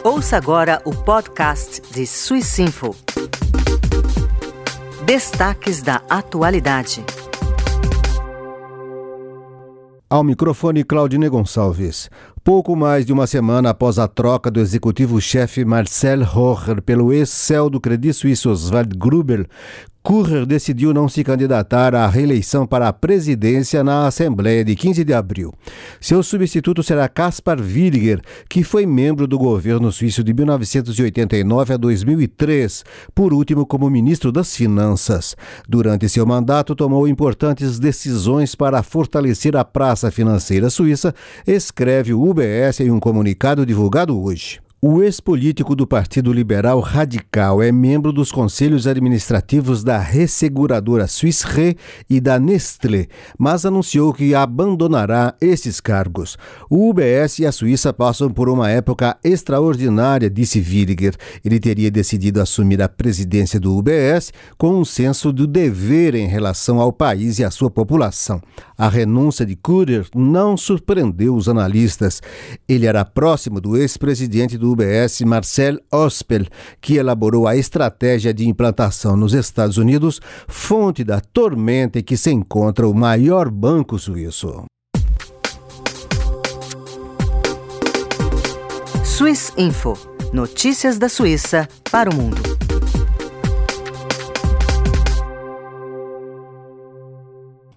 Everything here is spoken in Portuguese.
Ouça agora o podcast de Swissinfo. Destaques da atualidade. Ao microfone, Claudine Gonçalves. Pouco mais de uma semana após a troca do executivo-chefe Marcel Rocher pelo ex-CEO do Credit Suisse Oswald Grubel, Currer decidiu não se candidatar à reeleição para a presidência na Assembleia de 15 de abril. Seu substituto será Caspar Williger, que foi membro do governo suíço de 1989 a 2003, por último como ministro das Finanças. Durante seu mandato, tomou importantes decisões para fortalecer a praça financeira suíça, escreve o UBS em um comunicado divulgado hoje. O ex-político do Partido Liberal Radical é membro dos conselhos administrativos da resseguradora Swiss Re e da Nestlé, mas anunciou que abandonará esses cargos. O UBS e a Suíça passam por uma época extraordinária, disse Williger. Ele teria decidido assumir a presidência do UBS com um senso do dever em relação ao país e à sua população. A renúncia de Currer não surpreendeu os analistas. Ele era próximo do ex-presidente do UBS, Marcel Ospel, que elaborou a estratégia de implantação nos Estados Unidos, fonte da tormenta em que se encontra o maior banco suíço. Swissinfo. Notícias da Suíça para o mundo.